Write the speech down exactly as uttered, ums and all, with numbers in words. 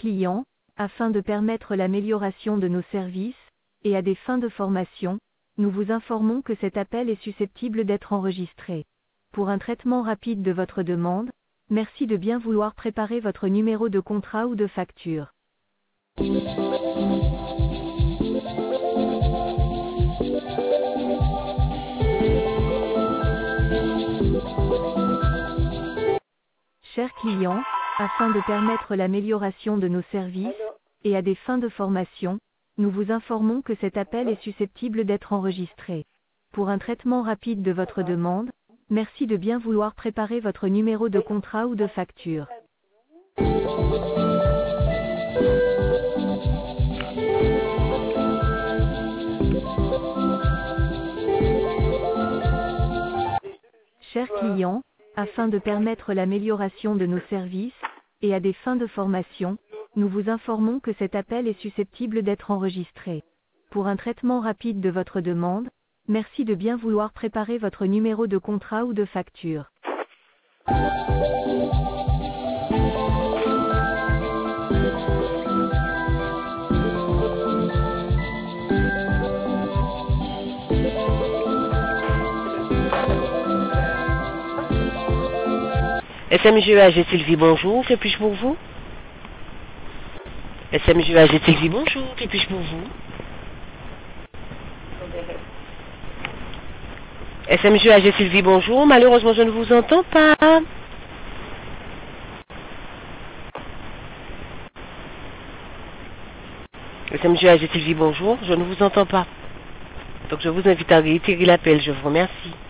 clients, afin de permettre l'amélioration de nos services, et à des fins de formation, nous vous informons que cet appel est susceptible d'être enregistré. Pour un traitement rapide de votre demande, merci de bien vouloir préparer votre numéro de contrat ou de facture. Chers clients, afin de permettre l'amélioration de nos services, et à des fins de formation, nous vous informons que cet appel est susceptible d'être enregistré. Pour un traitement rapide de votre demande, merci de bien vouloir préparer votre numéro de contrat ou de facture. Chers clients, afin de permettre l'amélioration de nos services, et à des fins de formation, nous vous informons que cet appel est susceptible d'être enregistré. Pour un traitement rapide de votre demande, merci de bien vouloir préparer votre numéro de contrat ou de facture. S M G A G Sylvie, bonjour, que puis-je pour vous? S M G A G Sylvie, bonjour, que puis-je pour vous? S M G A G Sylvie, bonjour, malheureusement je ne vous entends pas. S M G A G Sylvie, bonjour, je ne vous entends pas. Donc je vous invite à réitérer l'appel, je vous remercie.